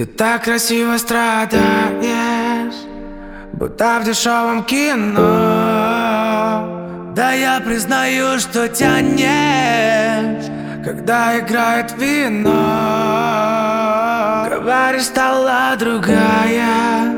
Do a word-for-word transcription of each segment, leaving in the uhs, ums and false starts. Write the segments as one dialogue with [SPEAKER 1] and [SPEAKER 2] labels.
[SPEAKER 1] Ты так красиво страдаешь, будто в дешевом кино. Да я признаю, что тянешь, когда играет вино. Говоришь, стала другая.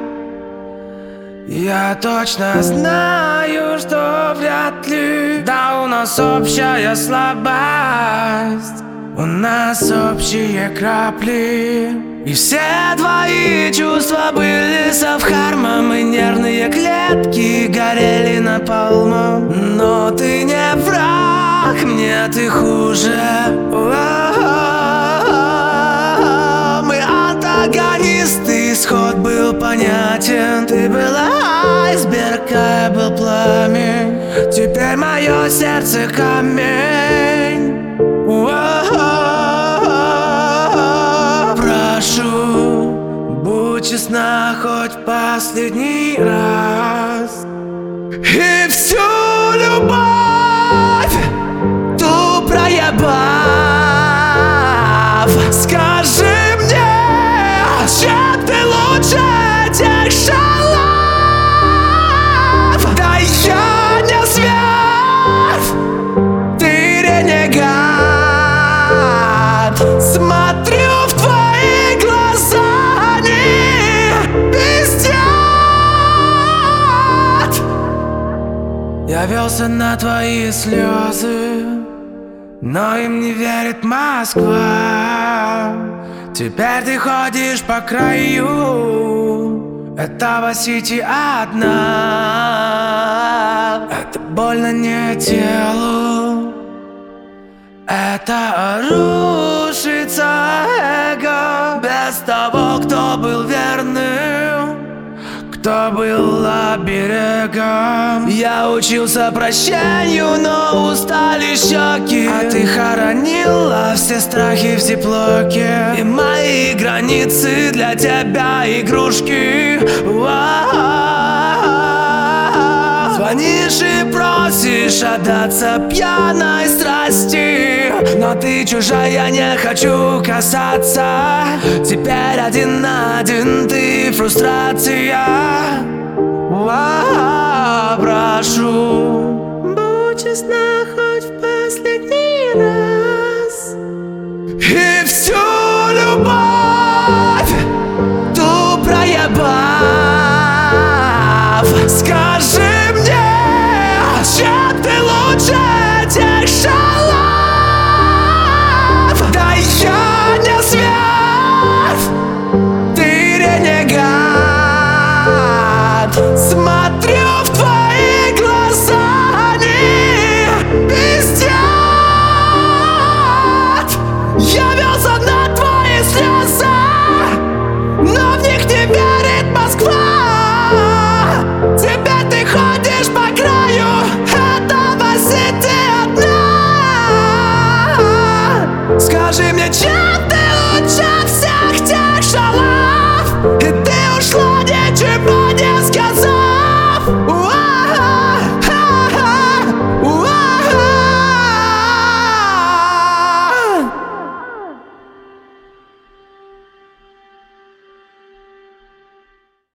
[SPEAKER 1] Я точно знаю, что вряд ли. Да у нас общая слабость, у нас общие крапли. И все твои чувства были совхармом, и нервные клетки горели на полму. Но ты не враг, мне ты хуже. Мы антагонисты, исход был понятен. Ты была айсберг, а я был пламень. Теперь мое сердце камень. Будь честна хоть последний раз. И всю любовь ту проебав, скажи мне, чем ты лучше тех шалав? Да я не зверь, ты ренегат. Смотрю в твои глаза, я велся на твои слезы, но им не верит Москва. Теперь ты ходишь по краю этого сити одна. Это больно не телу, это рушится эго. Без того, кто был верным, кто был оберегом. Я учился прощению, но устали щеки. А ты хоронила все страхи в зиплоке. И мои границы для тебя игрушки. Звонишь и просишь отдаться пьяной страсти, но ты чужая, не хочу касаться. Теперь один на один ты фрустрация. Прошу, будь честна.